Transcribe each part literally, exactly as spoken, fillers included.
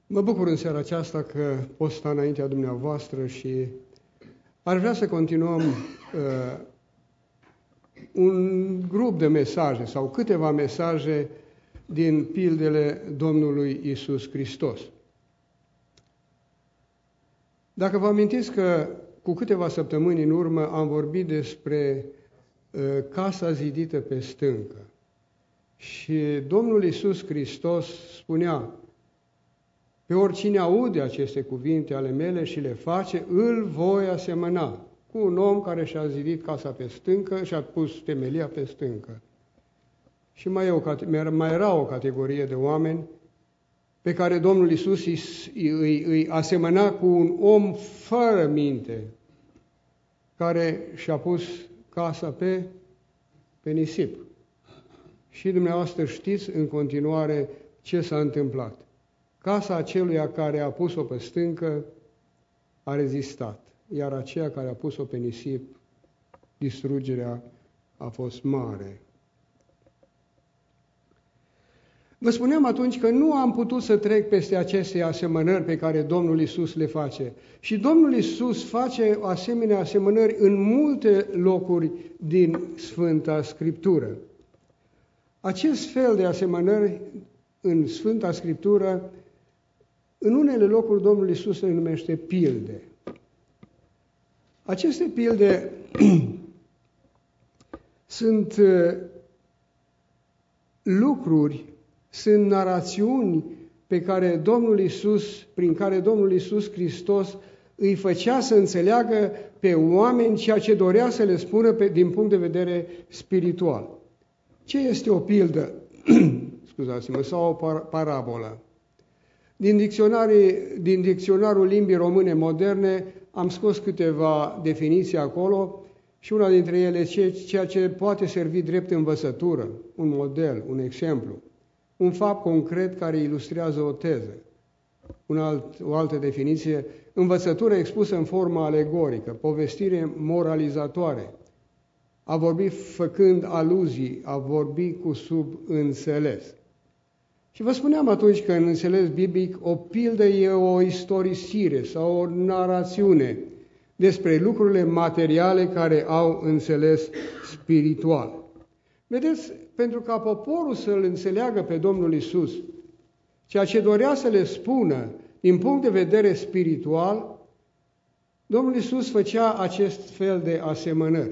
Mă bucur în seara aceasta că pot sta înaintea dumneavoastră și ar vrea să continuăm uh, un grup de mesaje sau câteva mesaje din pildele Domnului Iisus Hristos. Dacă vă amintiți că cu câteva săptămâni în urmă am vorbit despre uh, casa zidită pe stâncă și Domnul Iisus Hristos spunea: pe oricine aude aceste cuvinte ale mele și le face, îl voi asemăna cu un om care și-a zidit casa pe stâncă și a pus temelia pe stâncă. Și mai, e o, mai era o categorie de oameni pe care Domnul Iisus îi, îi, îi asemăna cu un om fără minte, care și-a pus casa pe, pe nisip. Și dumneavoastră știți în continuare ce s-a întâmplat. Casa aceluia care a pus-o pe stâncă a rezistat, iar aceea care a pus-o pe nisip, distrugerea a fost mare. Vă spuneam atunci că nu am putut să trec peste aceste asemănări pe care Domnul Iisus le face. Și Domnul Iisus face asemenea asemănări în multe locuri din Sfânta Scriptură. Acest fel de asemănări în Sfânta Scriptură, în unele locuri Domnul Iisus le numește pilde. Aceste pilde sunt lucruri, sunt narațiuni pe care Domnul Iisus, prin care Domnul Iisus Hristos îi făcea să înțeleagă pe oameni ceea ce dorea să le spună pe, din punct de vedere spiritual. Ce este o pildă? Scuzați-mă, sau o parabolă? Din, din dicționarul limbii române moderne am scos câteva definiții acolo și una dintre ele ceea ce poate servi drept învățătură, un model, un exemplu, un fapt concret care ilustrează o teză. Un alt, o altă definiție, învățătură expusă în formă alegorică, povestire moralizatoare, a vorbi făcând aluzii, a vorbi cu subînțeles. Și vă spuneam atunci că în înțeles biblic o pildă e o istorisire sau o narațiune despre lucrurile materiale care au înțeles spiritual. Vedeți, pentru ca poporul să-L înțeleagă pe Domnul Iisus, ceea ce dorea să le spună din punct de vedere spiritual, Domnul Iisus făcea acest fel de asemănări.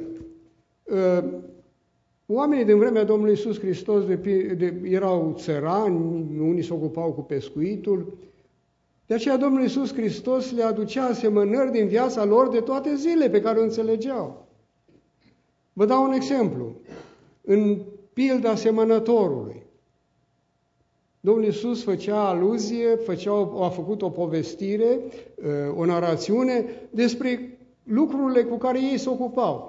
Oamenii din vremea Domnului Iisus Hristos de, de, erau țărani, unii se ocupau cu pescuitul, de aceea Domnul Iisus Hristos le aducea asemănări din viața lor de toate zilele pe care o înțelegeau. Vă dau un exemplu. În pilda semănătorului, Domnul Iisus făcea aluzie, făcea, a făcut o povestire, o narațiune despre lucrurile cu care ei se ocupau.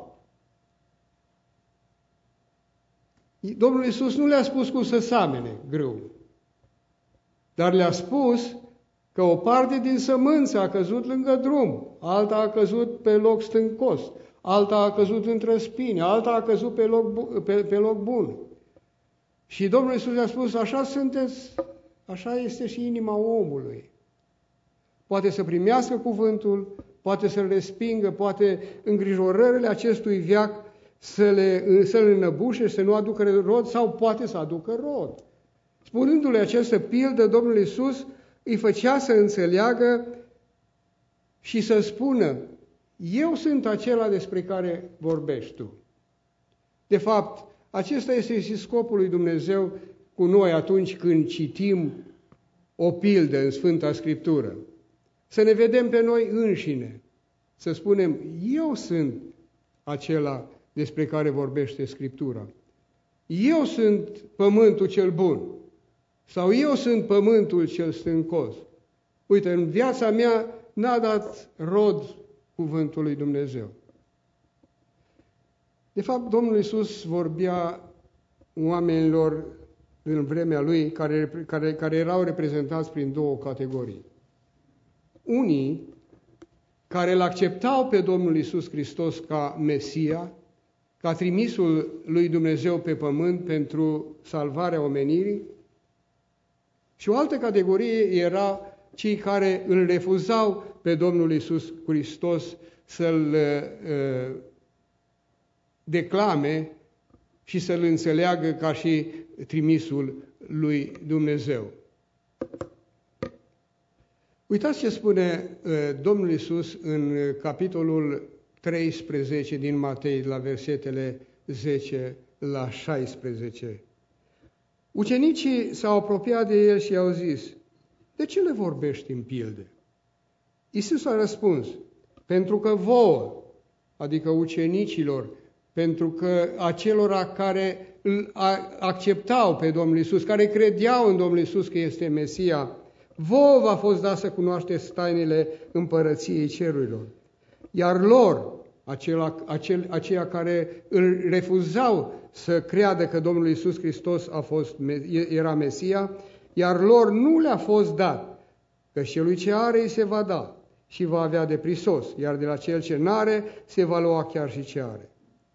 Domnul Iisus nu le-a spus cum să samene grâul, dar le-a spus că o parte din sămânță a căzut lângă drum, alta a căzut pe loc stâncos, alta a căzut între spini, alta a căzut pe loc, pe, pe loc bun. Și Domnul Iisus le-a spus: așa sunteți, așa este și inima omului. Poate să primească cuvântul, poate să-l respingă, poate îngrijorările acestui veac să le, să le înăbușe, să nu aducă rod, sau poate să aducă rod. Spunându-le această pildă, Domnul Iisus îi făcea să înțeleagă și să spună: eu sunt acela despre care vorbești tu. De fapt, acesta este și scopul lui Dumnezeu cu noi atunci când citim o pildă în Sfânta Scriptură. Să ne vedem pe noi înșine, să spunem: eu sunt acela despre care vorbește Scriptura. Eu sunt pământul cel bun. Sau eu sunt pământul cel stâncos. Uite, în viața mea n-a dat rod cuvântul lui Dumnezeu. De fapt, Domnul Iisus vorbea oamenilor în vremea Lui care, care, care erau reprezentați prin două categorii. Unii care îl acceptau pe Domnul Iisus Hristos ca Mesia, ca trimisul lui Dumnezeu pe pământ pentru salvarea omenirii, și o altă categorie era cei care îl refuzau pe Domnul Iisus Hristos să-L uh, declame și să-L înțeleagă ca și trimisul lui Dumnezeu. Uitați ce spune uh, Domnul Iisus în capitolul treisprezece din Matei, la versetele zece la șaisprezece. Ucenicii s-au apropiat de el și i-au zis: de ce le vorbești în pilde? Iisus a răspuns: pentru că vouă, adică ucenicilor, pentru că acelora care îl acceptau pe Domnul Iisus, care credeau în Domnul Iisus că este Mesia, vouă v-a fost dat să cunoașteți tainele împărăției cerurilor. Iar lor, acela, acel, aceia care îl refuzau să creadă că Domnul Iisus Hristos a fost, era Mesia, iar lor nu le-a fost dat, că celui ce are îi se va da și va avea de prisos, iar de la cel ce n-are se va lua chiar și ce are.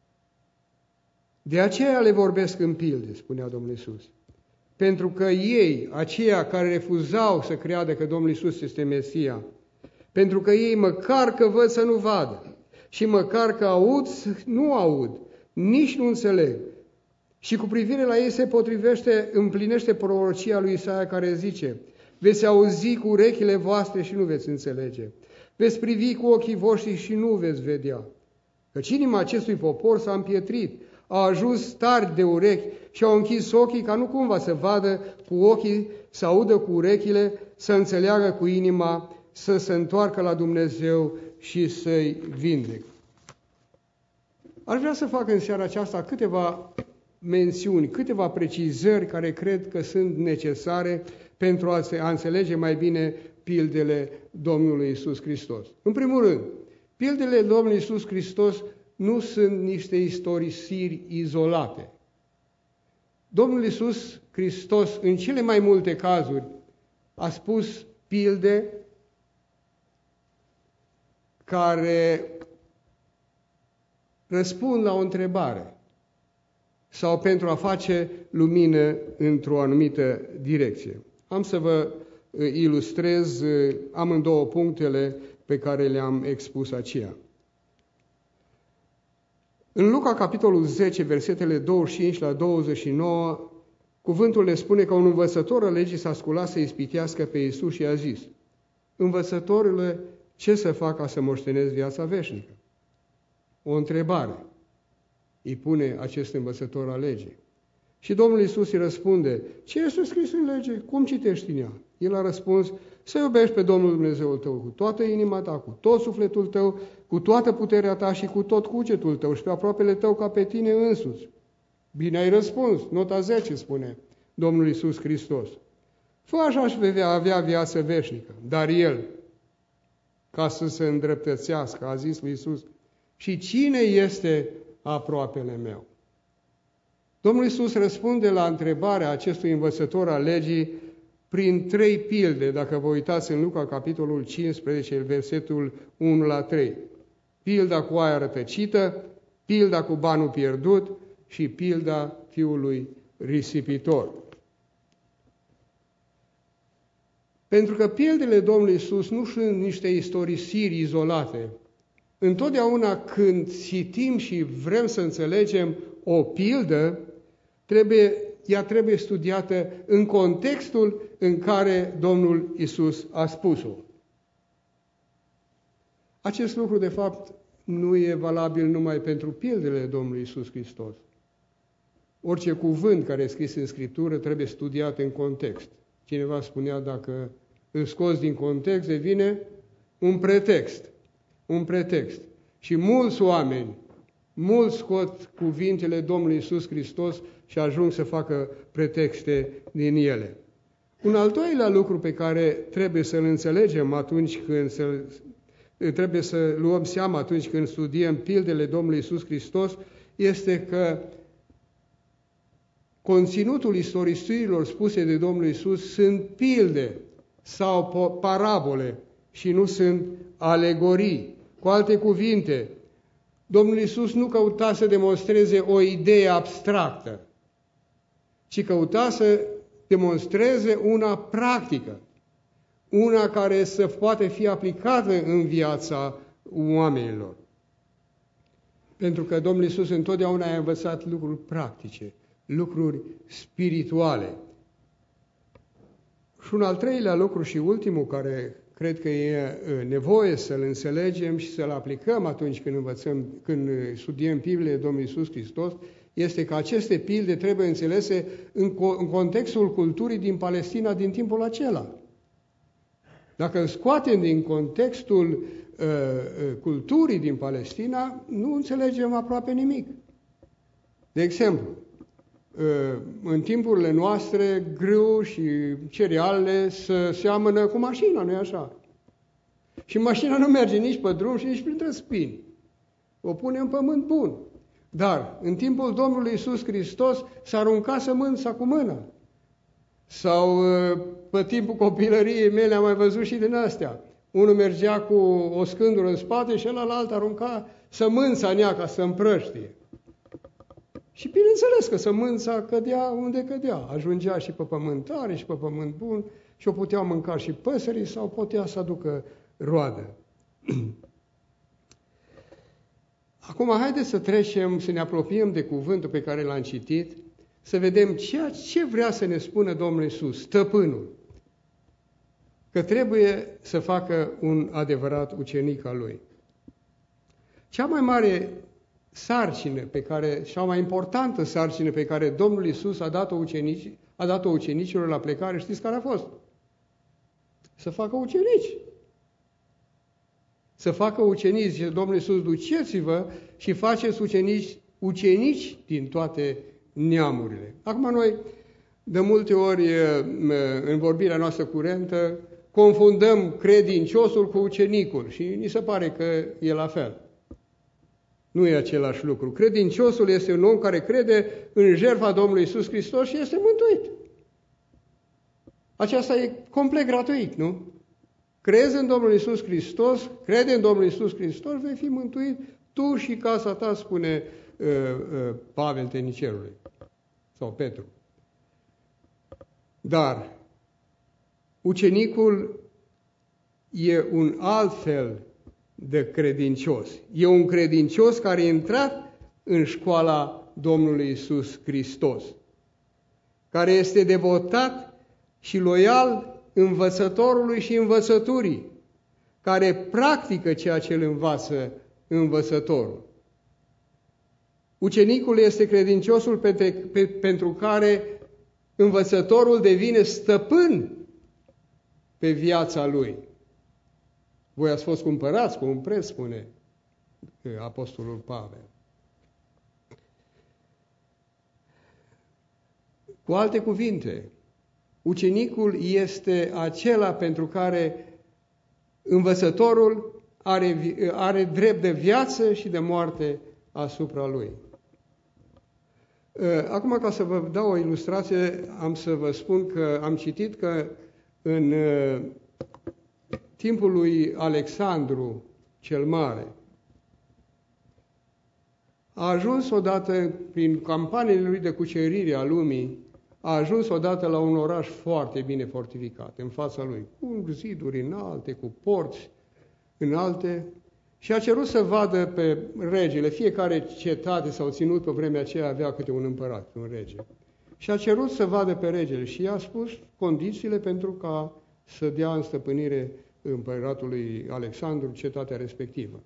De aceea le vorbesc în pilde, spunea Domnul Iisus, pentru că ei, aceia care refuzau să creadă că Domnul Iisus este Mesia, pentru că ei măcar că văd să nu vadă și măcar că aud nu aud, nici nu înțeleg. Și cu privire la ei se potrivește, împlinește prorocia lui Isaia care zice: veți auzi cu urechile voastre și nu veți înțelege, veți privi cu ochii voștri și nu veți vedea. Căci inima acestui popor s-a împietrit, au ajuns tari de urechi și au închis ochii ca nu cumva să vadă cu ochii, să audă cu urechile, să înțeleagă cu inima, să se întoarcă la Dumnezeu și să-i vindec. Aș vrea să fac în seara aceasta câteva mențiuni, câteva precizări care cred că sunt necesare pentru a, se, a înțelege mai bine pildele Domnului Iisus Hristos. În primul rând, pildele Domnului Iisus Hristos nu sunt niște istorisiri izolate. Domnul Iisus Hristos, în cele mai multe cazuri, a spus pilde care răspund la o întrebare sau pentru a face lumină într-o anumită direcție. Am să vă ilustrez amândouă punctele pe care le-am expus aceea. În Luca, capitolul zece, versetele douăzeci și cinci la douăzeci și nouă, cuvântul le spune că un învățător al legii s-a sculat să ispitească pe Iisus și a zis: învățătorule, ce să fac ca să moștenesc viața veșnică? O întrebare îi pune acest învățător al legii. Și Domnul Iisus îi răspunde: ce este scris în lege? Cum citești în ea? El a răspuns: să iubești pe Domnul Dumnezeul tău cu toată inima ta, cu tot sufletul tău, cu toată puterea ta și cu tot cugetul tău și pe aproapele tău ca pe tine însuți. Bine ai răspuns, nota zece spune Domnul Iisus Hristos. Fă așa și vei avea viață veșnică. Dar el, ca să se îndreptățească, a zis lui Iisus: și cine este aproapele meu? Domnul Iisus răspunde la întrebarea acestui învățător al legii prin trei pilde, dacă vă uitați în Luca, capitolul cincisprezece, versetul unu la trei. Pilda cu aia rătăcită, pilda cu banul pierdut și pilda fiului risipitor. Pentru că pildele Domnului Iisus nu sunt niște istorisiri izolate. Întotdeauna când citim și vrem să înțelegem o pildă, trebuie, ea trebuie studiată în contextul în care Domnul Iisus a spus-o. Acest lucru, de fapt, nu e valabil numai pentru pildele Domnului Iisus Hristos. Orice cuvânt care e scris în Scriptură trebuie studiat în context. Cineva spunea, dacă îl scoți din context, devine un pretext. Un pretext. Și mulți oameni, mulți scot cuvintele Domnului Iisus Hristos și ajung să facă pretexte din ele. Un al doilea lucru pe care trebuie să-l înțelegem atunci când să, trebuie să luăm seama atunci când studiem pildele Domnului Iisus Hristos este că conținutul istorisirilor spuse de Domnul Iisus sunt pilde sau parabole și nu sunt alegorii. Cu alte cuvinte, Domnul Iisus nu căuta să demonstreze o idee abstractă, ci căuta să demonstreze una practică. una care să poate fi aplicată în viața oamenilor. Pentru că Domnul Iisus întotdeauna a învățat lucruri practice, lucruri spirituale. Și un al treilea lucru și ultimul care cred că e nevoie să-l înțelegem și să-l aplicăm atunci când învățăm, când studiem pilele Domnului Iisus Hristos, este că aceste pilde trebuie înțelese în, co- în contextul culturii din Palestina din timpul acela. Dacă îl scoatem din contextul uh, culturii din Palestina, nu înțelegem aproape nimic. De exemplu, uh, în timpurile noastre, grâu și cerealele se seamănă cu mașina, nu-i așa? Și mașina nu merge nici pe drum și nici printre spini. O pune în pământ bun. Dar, în timpul Domnului Iisus Hristos, s-a aruncat sămânța cu mâna. Sau, pe timpul copilăriei mele, am mai văzut și din astea. Unul mergea cu o scândură în spate și celălalt arunca sămânța în ea ca să împrăștie. Și bineînțeles că sămânța cădea unde cădea. Ajungea și pe pământ tare și pe pământ bun și o puteau mânca și păsării sau putea să aducă roadă. Acum, haideți să trecem, să ne apropiem de cuvântul pe care l-am citit, să vedem ceea ce vrea să ne spună Domnul Iisus, stăpânul, că trebuie să facă un adevărat ucenic al Lui. Cea mai mare sarcină pe care, cea mai importantă sarcină pe care Domnul Iisus a dat-o ucenici, a dat-o ucenicilor la plecare, știți care a fost? Să facă ucenici. Să facă ucenici, zice Domnul Iisus, duceți-vă și faceți ucenici, ucenici din toate neamurile. Acum noi, de multe ori, în vorbirea noastră curentă, confundăm credinciosul cu ucenicul și ni se pare că e la fel. Nu e același lucru. Credinciosul este un om care crede în jertfa Domnului Iisus Hristos și este mântuit. Aceasta e complet gratuit, nu? Crezi în Domnul Iisus Hristos, crede în Domnul Iisus Hristos, vei fi mântuit tu și casa ta, spune uh, uh, Pavel Tenicerului sau Petru. Dar ucenicul e un alt fel de credincios. E un credincios care a intrat în școala Domnului Iisus Hristos, care este devotat și loial învățătorului și învățăturii, care practică ceea ce îl învață învățătorul. Ucenicul este credinciosul pe, pe, pentru care învățătorul devine stăpân pe viața lui. Voi ați fost cumpărați cu un preț, spune Apostolul Pavel. Cu alte cuvinte, ucenicul este acela pentru care învățătorul are, are drept de viață și de moarte asupra lui. Acum, ca să vă dau o ilustrație, am să vă spun că am citit că în timpul lui Alexandru cel Mare a ajuns odată, prin campaniile lui de cucerire a lumii, a ajuns odată la un oraș foarte bine fortificat, în fața lui, cu ziduri înalte, cu porți înalte, și a cerut să vadă pe regele. Fiecare cetate sau ținut pe vremea aceea avea câte un împărat, un rege. Și a cerut să vadă pe regele și i-a spus condițiile pentru ca să dea în stăpânire împăratului Alexandru cetatea respectivă.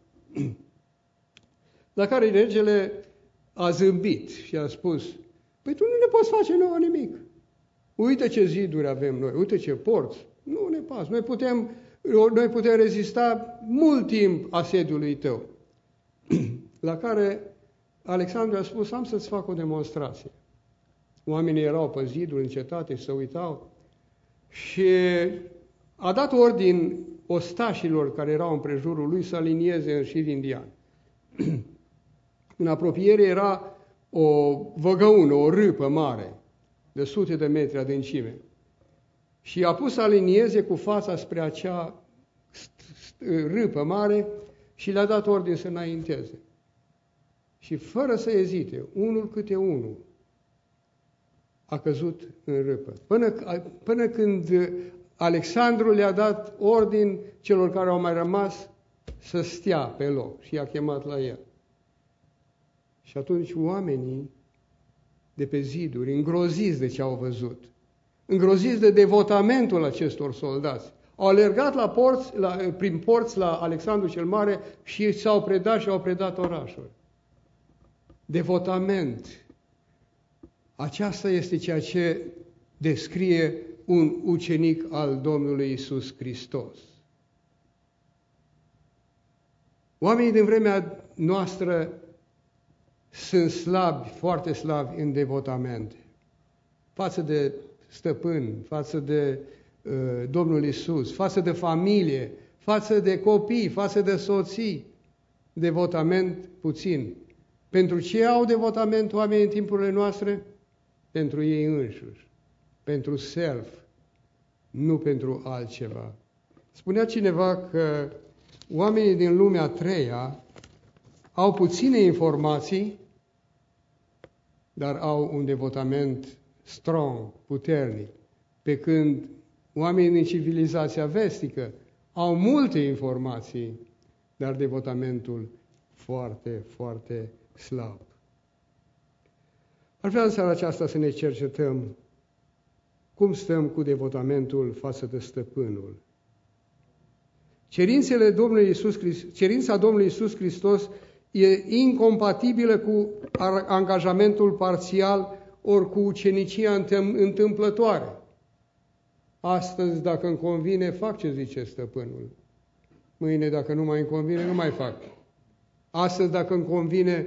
La care regele a zâmbit și a spus: păi tu nu ne poți face nouă nimic. Uite ce ziduri avem noi, uite ce porți. Nu ne pasă. Noi putem, noi putem rezista mult timp asediului tău. La care Alexandru a spus: am să-ți fac o demonstrație. Oamenii erau pe ziduri în cetate și se uitau. Și a dat ordin ostașilor care erau împrejurul lui să alinieze în șir indian. În apropiere era o văgăună, o râpă mare, de sute de metri adâncime. Și a pus să alinieze cu fața spre acea râpă mare și le-a dat ordin să înainteze. Și fără să ezite, unul câte unul a căzut în râpă. Până, până când Alexandru le-a dat ordin celor care au mai rămas să stea pe loc și i-a chemat la el. Și atunci oamenii de pe ziduri, îngroziți de ce au văzut, îngroziți de devotamentul acestor soldați, au alergat la porți, la, prin porți la Alexandru cel Mare și s-au predat și au predat orașul. Devotament. Aceasta este ceea ce descrie un ucenic al Domnului Iisus Hristos. Oamenii din vremea noastră sunt slabi, foarte slabi în devotament. Față de stăpân, față de uh, Domnul Iisus, față de familie, față de copii, față de soții. Devotament puțin. Pentru ce au devotament oamenii în timpurile noastre? Pentru ei înșiși, pentru self, nu pentru altceva. Spunea cineva că oamenii din lumea a treia au puține informații, dar au un devotament strong, puternic, pe când oamenii din civilizația vestică au multe informații, dar devotamentul foarte, foarte slab. Ar vrea în seara aceasta să ne cercetăm cum stăm cu devotamentul față de stăpânul. Cerințele Domnului Iisus, cerința Domnului Iisus Hristos e incompatibilă cu angajamentul parțial ori cu ucenicia întâmplătoare. Astăzi, dacă îmi convine, fac ce zice stăpânul. Mâine, dacă nu mai îmi convine, nu mai fac. Astăzi, dacă îmi convine,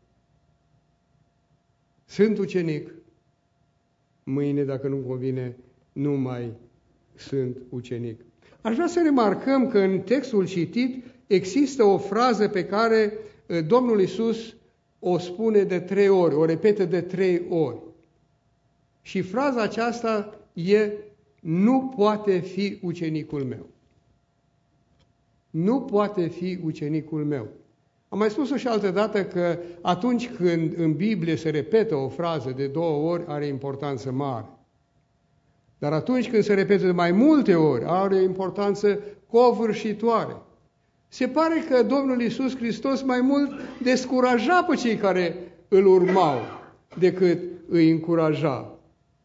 sunt ucenic. Mâine, dacă nu-mi convine, nu mai sunt ucenic. Aș vrea să remarcăm că în textul citit există o frază pe care Domnul Iisus o spune de trei ori, o repetă de trei ori. Și fraza aceasta e: nu poate fi ucenicul meu. Nu poate fi ucenicul meu. Am mai spus-o și altă dată că atunci când în Biblie se repetă o frază de două ori, are importanță mare. Dar atunci când se repetă de mai multe ori, are o importanță covârșitoare. Se pare că Domnul Iisus Hristos mai mult descuraja pe cei care îl urmau decât îi încuraja.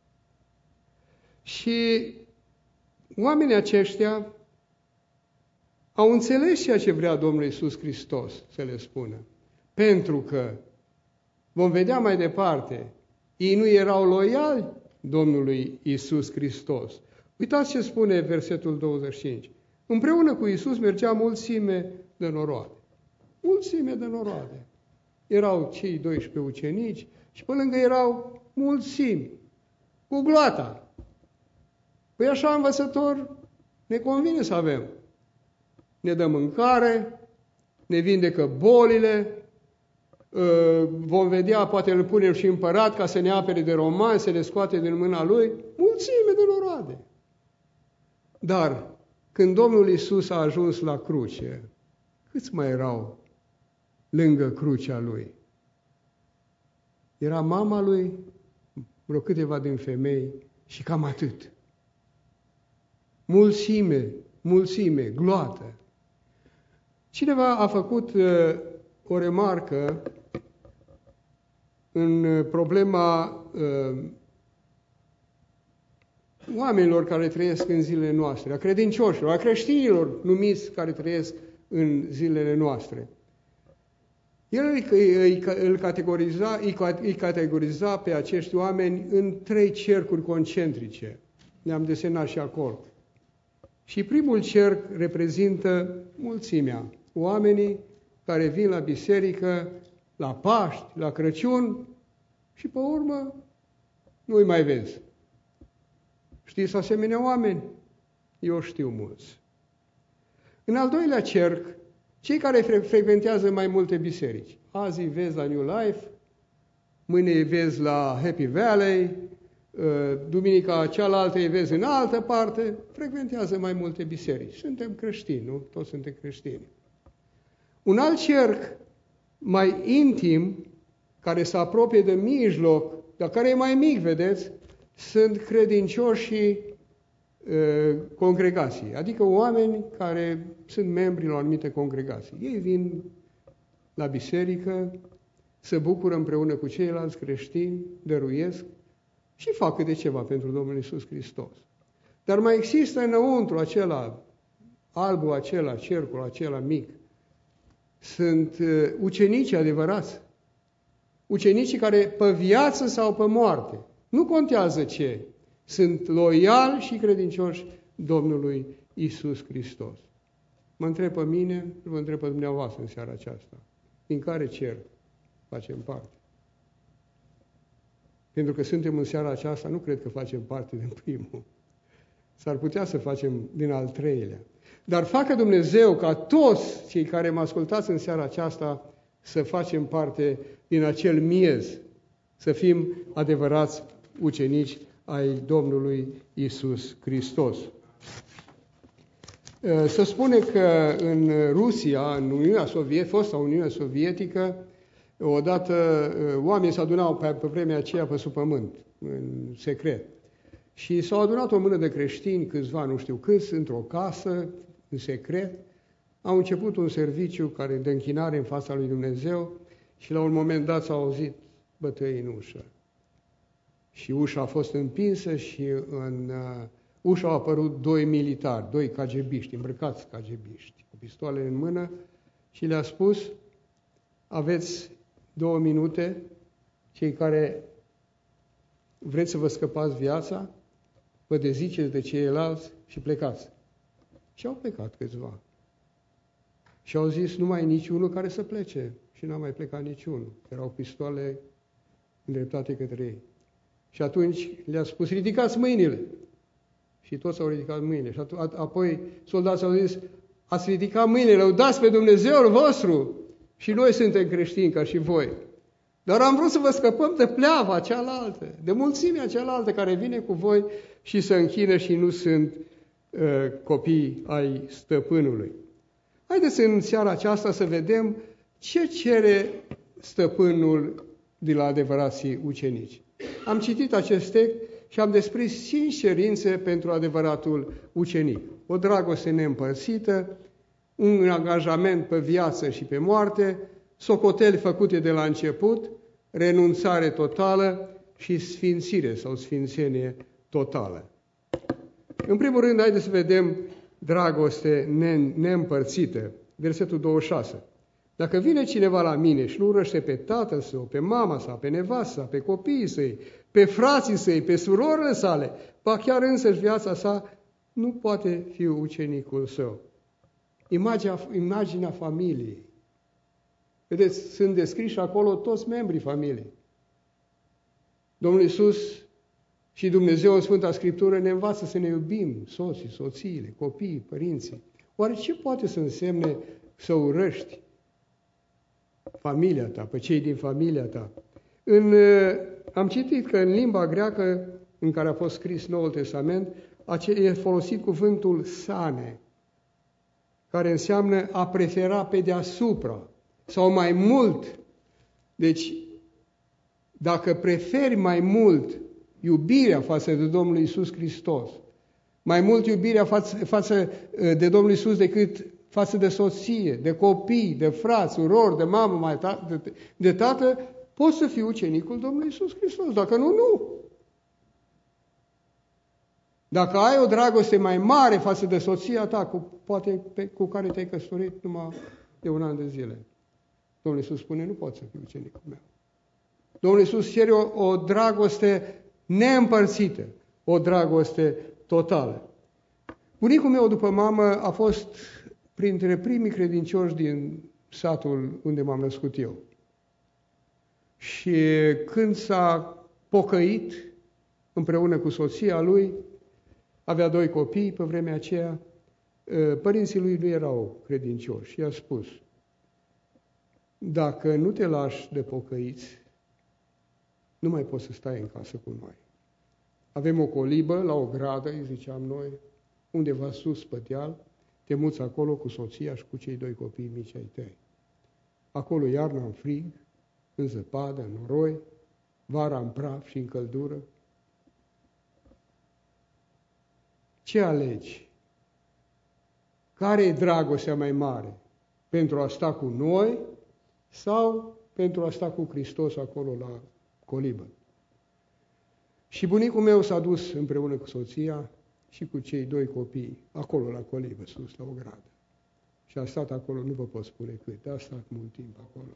Și oamenii aceștia au înțeles ceea ce vrea Domnul Iisus Hristos să le spună. Pentru că, vom vedea mai departe, ei nu erau loiali Domnului Iisus Hristos. Uitați ce spune versetul douăzeci și cinci. Împreună cu Iisus mergea mulțime de noroade. Mulțime de noroade. Erau cei doisprezece ucenici și pe lângă erau mulțimi cu gloata. Păi așa, învățător, ne convine să avem. Ne dă mâncare, ne vindecă bolile, vom vedea, poate îl punem și împărat ca să ne apere de romani, să ne scoate din mâna lui, mulțime de noroade. Dar când Domnul Iisus a ajuns la cruce, câți mai erau lângă crucea lui? Era mama lui, vreo câteva din femei și cam atât. Mulțime, mulțime, gloată. Cineva a făcut uh, o remarcă în problema uh, oamenilor care trăiesc în zilele noastre, a credincioșilor, a creștinilor numiți care trăiesc în zilele noastre. El îi, îi, categoriza, îi categoriza pe acești oameni în trei cercuri concentrice. Ne-am desenat și acolo. Și primul cerc reprezintă mulțimea. Oamenii care vin la biserică, la Paști, la Crăciun și pe urmă nu-i mai vezi. Știți asemenea oameni? Eu știu mulți. În al doilea cerc, cei care fre- frecventează mai multe biserici. Azi îi vezi la New Life, mâine îi vezi la Happy Valley, duminica cealaltă îi vezi în altă parte, frecventează mai multe biserici. Suntem creștini, nu? Toți suntem creștini. Un alt cerc mai intim, care se apropie de mijloc, dar care e mai mic, vedeți, sunt credincioșii congregații, adică oameni care sunt membri la o anumită congregație. Ei vin la biserică, se bucură împreună cu ceilalți creștini, dăruiesc și fac câte ceva pentru Domnul Iisus Hristos. Dar mai există înăuntru acela, albul acela, cercul acela mic, sunt ucenici adevărați. Ucenicii care pe viață sau pe moarte, nu contează ce, sunt loiali și credincioși Domnului Iisus Hristos. Mă întreb pe mine, vă întreb pe dumneavoastră în seara aceasta, din care cer facem parte? Pentru că suntem în seara aceasta, nu cred că facem parte din primul. S-ar putea să facem din al treilea. Dar facă Dumnezeu ca toți cei care mă ascultați în seara aceasta să facem parte din acel miez, să fim adevărați ucenici ai Domnului Iisus Hristos. Se spune că în Rusia, în Uniunea Sovietică, fosta Uniune Sovietică, odată oamenii se adunau pe, pe vremea aceea pe sub pământ, în secret. Și s-au adunat o mână de creștini, câțiva, nu știu câți, într-o casă, în secret. Au început un serviciu care de închinare în fața lui Dumnezeu și la un moment dat s-au auzit bătăi în ușă. Și ușa a fost împinsă și în uh, ușa au apărut doi militari, doi cagebiști, îmbrăcați cagebiști, cu pistoale în mână și le-a spus: aveți două minute, cei care vreți să vă scăpați viața, vă deziceți de ceilalți și plecați. Și au plecat câțiva. Și au zis, nu mai e niciunul care să plece. Și n-a mai plecat niciunul. Erau pistoale îndreptate către ei. Și atunci le-a spus, ridicați mâinile. Și toți au ridicat mâinile. Și apoi soldații au zis, ați ridicat mâinile, lăudați pe Dumnezeul vostru. Și noi suntem creștini ca și voi. Dar am vrut să vă scăpăm de pleava cealaltă, de mulțimea cealaltă care vine cu voi și se închină și nu sunt uh, copii ai stăpânului. Haideți în seara aceasta să vedem ce cere stăpânul de la adevărații ucenici. Am citit acest text și am desprins cinci cerințe pentru adevăratul ucenic. O dragoste neîmpărțită, un angajament pe viață și pe moarte, socoteli făcute de la început, renunțare totală și sfințire sau sfințenie totală. În primul rând, haideți să vedem dragoste neîmpărțită. Versetul douăzeci și șase. Dacă vine cineva la mine și nu urăște pe tatăl său, pe mama sa, pe nevasta, pe copiii săi, pe frații săi, pe surorile sale, ba chiar însăși viața sa, nu poate fi ucenicul său. Imaginea, imaginea familiei. Vedeți, sunt descriși acolo toți membrii familiei. Domnul Iisus și Dumnezeu în Sfânta Scriptură ne învață să ne iubim soții, soțiile, copiii, părinții. Oare ce poate să însemne să urăști familia ta, pe cei din familia ta? În, am citit că în limba greacă în care a fost scris Noul Testament e folosit cuvântul sane, care înseamnă a prefera pe deasupra sau mai mult. Deci, dacă preferi mai mult iubirea față de Domnul Iisus Hristos, mai mult iubirea față, față de Domnul Iisus decât față de soție, de copii, de frați, urori, de mamă, mai ta, de, de tată, poți să fii ucenicul Domnului Iisus Hristos. Dacă nu, nu. Dacă ai o dragoste mai mare față de soția ta, cu, poate pe, cu care te-ai căsătorit numai de un an de zile, Domnul Iisus spune, nu poți să fii ucenicul meu. Domnul Iisus cere o, o dragoste neîmpărțită, o dragoste totală. Bunicul meu, după mamă, a fost printre primii credincioși din satul unde m-am născut eu. Și când s-a pocăit împreună cu soția lui, avea doi copii pe vremea aceea, părinții lui nu erau credincioși. Și a spus, dacă nu te lași de pocăiți, nu mai poți să stai în casă cu noi. Avem o colibă la o gradă, îi ziceam noi, undeva sus pe deal, te muți acolo cu soția și cu cei doi copii mici ai tăi. Acolo iarna în frig, în zăpadă, în noroi, vara în praf și în căldură. Ce alegi? Care e dragostea mai mare? Pentru a sta cu noi sau pentru a sta cu Hristos acolo la colibă? Și bunicul meu s-a dus împreună cu soția și cu cei doi copii, acolo la colibă, sus, la o gradă. Și a stat acolo, nu vă pot spune cât, a stat mult timp acolo.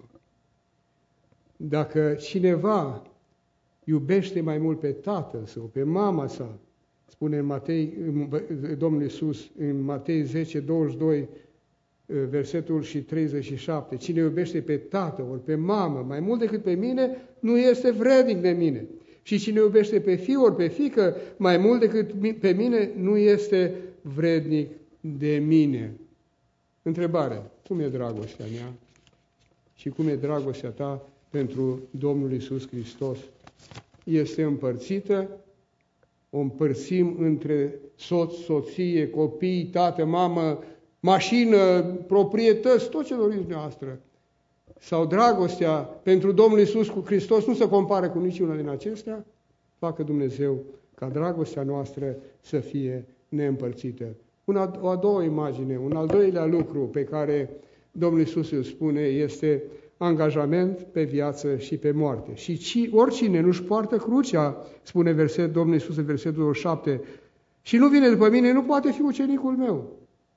Dacă cineva iubește mai mult pe tatăl sau pe mama sa, spune în Matei, Domnul Iisus, în Matei zece, douăzeci și doi, versetul și treizeci și șapte, cine iubește pe tată ori pe mamă mai mult decât pe mine, nu este vrednic de mine. Și cine iubește pe fiu ori pe fiică mai mult decât pe mine, nu este vrednic de mine. Întrebare, cum e dragostea mea? Și cum e dragostea ta pentru Domnul Iisus Hristos? Este împărțită? O împărțim între soț, soție, copii, tată, mamă, mașină, proprietăți, tot ce doriți noastră. Sau dragostea pentru Domnul Iisus cu Hristos nu se compare cu niciuna din acestea? Facă Dumnezeu ca dragostea noastră să fie neîmpărțită. Una, o a doua imagine, un al doilea lucru pe care Domnul Iisus îl spune este angajament pe viață și pe moarte. Și ci, oricine nu-și poartă crucea, spune verset, Domnul Iisus în versetul douăzeci și șapte, și nu vine după mine, nu poate fi ucenicul meu.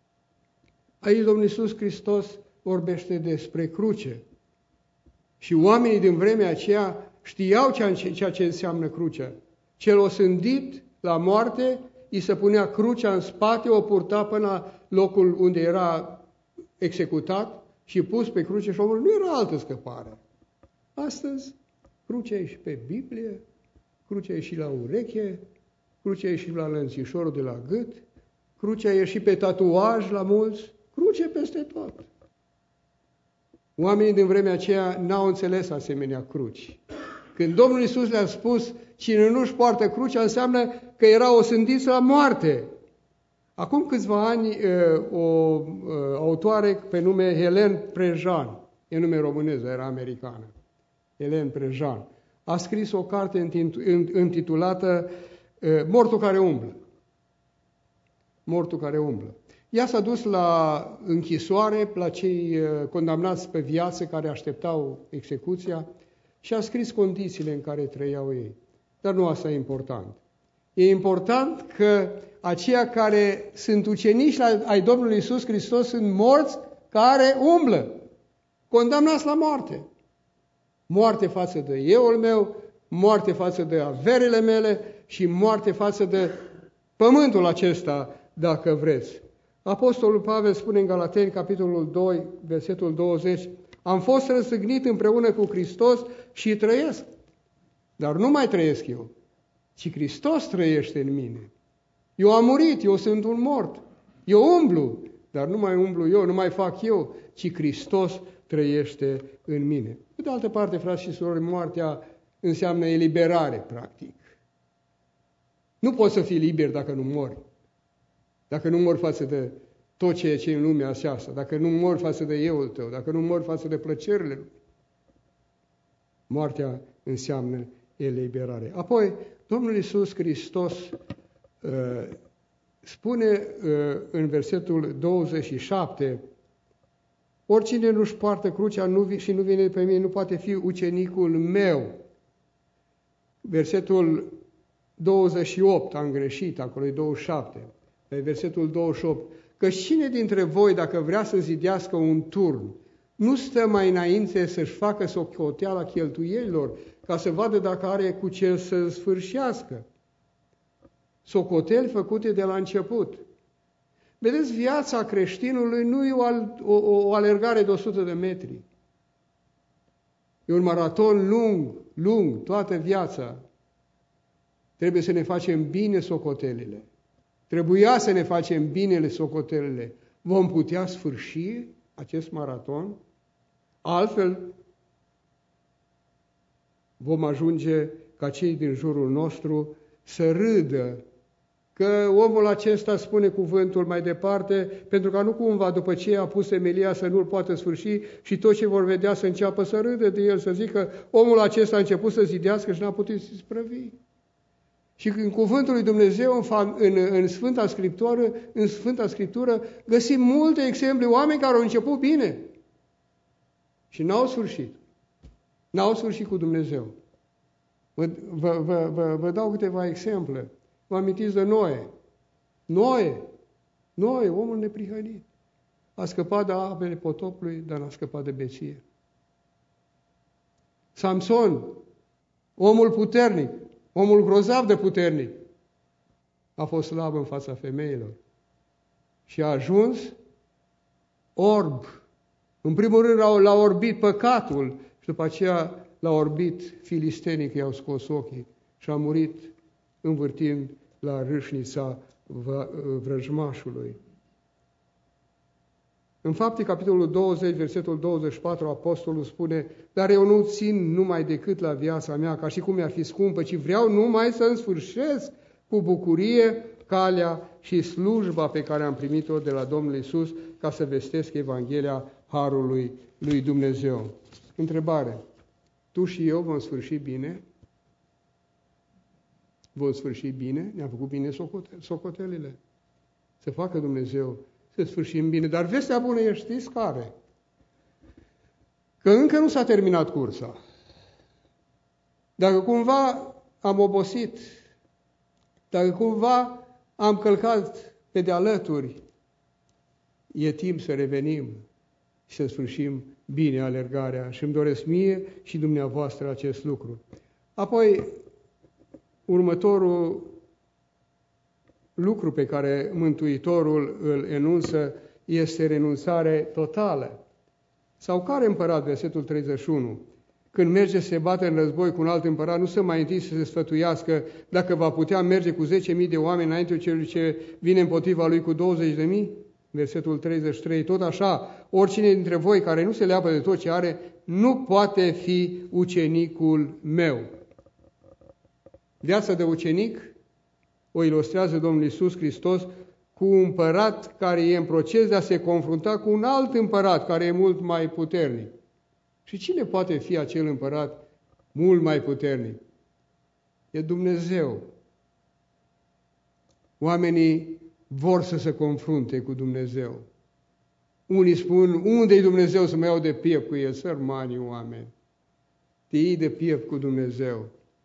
Aici Domnul Iisus Hristos vorbește despre cruce. Și oamenii din vremea aceea știau ceea ce înseamnă crucea. Cel osândit la moarte, îi se punea crucea în spate, o purta până la locul unde era executat și pus pe cruce și omul nu era altă scăpare. Astăzi, crucea e și pe Biblie, crucea e și la ureche, crucea e și la lănțișorul de la gât, crucea e și pe tatuaj la mulți, cruce peste tot. Oamenii din vremea aceea n-au înțeles asemenea cruci. Când Domnul Iisus le-a spus, cine nu-și poartă crucea, înseamnă că era osândit la moarte. Acum câțiva ani, o autoare pe nume Helen Prejean, e nume românez, era americană, Helen Prejean, a scris o carte intitulată Mortul care umblă. Mortul care umblă. Ea s-a dus la închisoare, la cei condamnați pe viață care așteptau execuția și a scris condițiile în care trăiau ei. Dar nu asta e important. E important că aceia care sunt ucenici ai Domnului Iisus Hristos sunt morți care umblă, condamnați la moarte. Moarte față de euul meu, moarte față de averile mele și moarte față de pământul acesta, dacă vreți. Apostolul Pavel spune în Galateni, capitolul doi, versetul douăzeci, am fost răstignit împreună cu Hristos și trăiesc. Dar nu mai trăiesc eu, ci Hristos trăiește în mine. Eu am murit, eu sunt un mort. Eu umblu, dar nu mai umblu eu, nu mai fac eu, ci Hristos trăiește în mine. Pe de altă parte, frați și surori, moartea înseamnă eliberare, practic. Nu poți să fii liber dacă nu mori. Dacă nu mori față de tot ceea ce e în lumea aceasta, dacă nu mori față de euul tău, dacă nu mori față de plăcerile lui. Moartea înseamnă eliberare. Apoi, Domnul Iisus Hristos uh, spune uh, în versetul douăzeci și șapte, oricine nu-și poartă crucea nu, și nu vine pe mine, nu poate fi ucenicul meu. Versetul douăzeci și opt, am greșit, acolo e douăzeci și șapte. Pe versetul douăzeci și opt, că cine dintre voi, dacă vrea să zidească un turn, nu stă mai înainte să-și facă socoteala cheltuielilor, ca să vadă dacă are cu ce să sfârșească. Socoteli făcute de la început. Vedeți, viața creștinului nu e o, o, o alergare de o sută de metri. E un maraton lung, lung, toată viața. Trebuie să ne facem bine socotelile. Trebuia să ne facem binele socotelile. Vom putea sfârși acest maraton? Altfel, vom ajunge ca cei din jurul nostru să râdă că omul acesta spune cuvântul mai departe, pentru că nu cumva după ce a pus temelia să nu-l poată sfârși și toți ce vor vedea să înceapă să râdă de el, să zică omul acesta a început să zidească și n-a putut să-i sprăvi. Și în cuvântul lui Dumnezeu, în, în, în, Sfânta Scriptură, în Sfânta Scriptură, găsim multe exemple, oameni care au început bine și n-au sfârșit. N-au sfârșit cu Dumnezeu. Vă, vă, vă, vă, vă dau câteva exemple. Vă amintiți de Noe. Noe, Noe, omul neprihănit. A scăpat de apele potopului, dar n-a scăpat de beție. Samson, omul puternic, omul grozav de puternic, a fost slab în fața femeilor. Și a ajuns orb. În primul rând l-a orbit păcatul și după aceea l-a orbit filistenii că i-au scos ochii și a murit învârtind la râșnița vrăjmașului. În Fapte, capitolul douăzeci, versetul douăzeci și patru, apostolul spune: dar eu nu țin numai decât la viața mea, ca și cum mi-ar fi scumpă, ci vreau numai să însfârșesc cu bucurie calea și slujba pe care am primit-o de la Domnul Iisus, ca să vestesc Evanghelia Harului lui Dumnezeu. Întrebare: tu și eu vom sfârși bine? Vom sfârși bine? Ne-a făcut bine socotelile. Să facă Dumnezeu să sfârșim bine. Dar vestea bună e, știți care? Că încă nu s-a terminat cursa. Dacă cumva am obosit, dacă cumva am călcat pe de alături, e timp să revenim și să sfârșim bine alergarea. Și îmi doresc mie și dumneavoastră acest lucru. Apoi, următorul lucru pe care Mântuitorul îl enunță este renunțare totală. Sau care împărat, versetul treizeci și unu, când merge să se bate în război cu un alt împărat, nu să mai întâi să se sfătuiască dacă va putea merge cu zece mii de oameni înainte celui ce vine împotriva lui cu douăzeci de mii? Versetul treizeci și trei, tot așa, oricine dintre voi care nu se leapă de tot ce are, nu poate fi ucenicul meu. Viața de ucenic o ilustrează Domnul Iisus Hristos cu un împărat care e în proces de a se confrunta cu un alt împărat care e mult mai puternic. Și cine poate fi acel împărat mult mai puternic? E Dumnezeu. Oamenii vor să se confrunte cu Dumnezeu. Unii spun: unde-i Dumnezeu să mă iau de piept cu el? Sărmanii oameni. Te iei de piept cu Dumnezeu.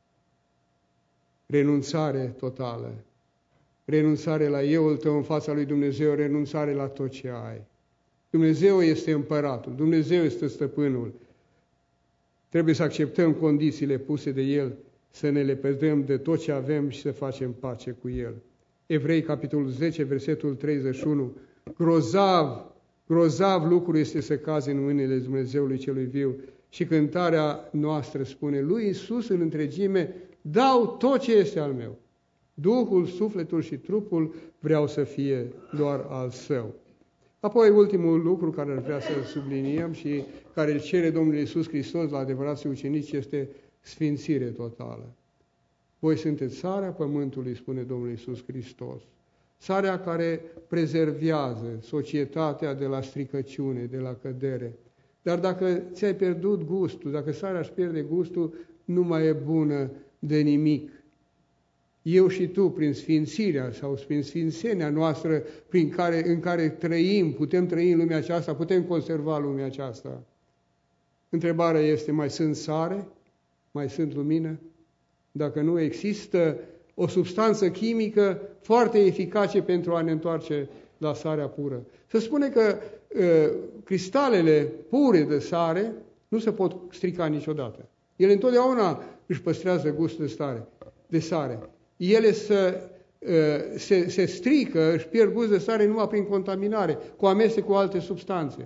Renunțare totală. Renunțare la euul tău în fața lui Dumnezeu, renunțare la tot ce ai. Dumnezeu este împăratul, Dumnezeu este stăpânul. Trebuie să acceptăm condițiile puse de El, să ne lepădăm de tot ce avem și să facem pace cu El. Evrei, capitolul zece, versetul treizeci și unu. Grozav, grozav lucru este să cazi în mâinile Dumnezeului celui viu. Și cântarea noastră spune: lui Iisus în întregime dau tot ce este al meu. Duhul, sufletul și trupul vreau să fie doar al Său. Apoi, ultimul lucru care ar vrea să subliniem și care îl cere Domnul Iisus Hristos la adevărații ucenici este sfințire totală. Voi sunteți sarea pământului, spune Domnul Iisus Hristos. Sarea care prezervează societatea de la stricăciune, de la cădere. Dar dacă ți-ai pierdut gustul, dacă sarea își pierde gustul, nu mai e bună de nimic. Eu și tu, prin sfințirea sau prin sfințenia noastră prin care, în care trăim, putem trăi în lumea aceasta, putem conserva lumea aceasta. Întrebarea este: mai sunt sare? Mai sunt lumină? Dacă nu, există o substanță chimică foarte eficace pentru a ne întoarce la sarea pură. Se spune că uh, cristalele pure de sare nu se pot strica niciodată. Ele întotdeauna își păstrează gustul de, stare, de sare. Ele se, uh, se, se strică, își pierd gust de sare numai prin contaminare, cu amestec cu alte substanțe.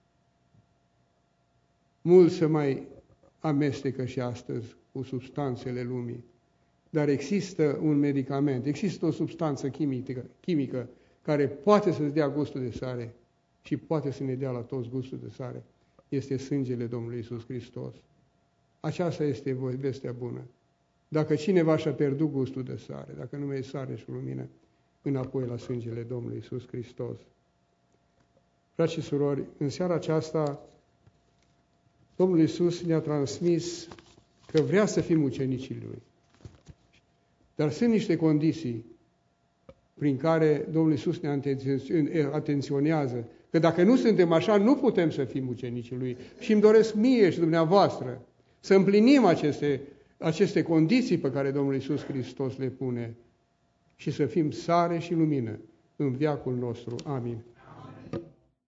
Mulți se mai amestecă și astăzi cu substanțele lumii. Dar există un medicament, există o substanță chimică, chimică care poate să-ți dea gustul de sare și poate să ne dea la toți gustul de sare. Este sângele Domnului Iisus Hristos. Aceasta este vestea bună. Dacă cineva și-a pierdut gustul de sare, dacă nu mai e sare și lumină, înapoi la sângele Domnului Iisus Hristos. Frați și surori, în seara aceasta Domnul Iisus ne-a transmis că vrea să fim ucenicii Lui. Dar sunt niște condiții prin care Domnul Iisus ne atenționează, că dacă nu suntem așa, nu putem să fim ucenicii Lui. Și îmi doresc mie și dumneavoastră să împlinim aceste, aceste condiții pe care Domnul Iisus Hristos le pune și să fim sare și lumină în veacul nostru. Amin.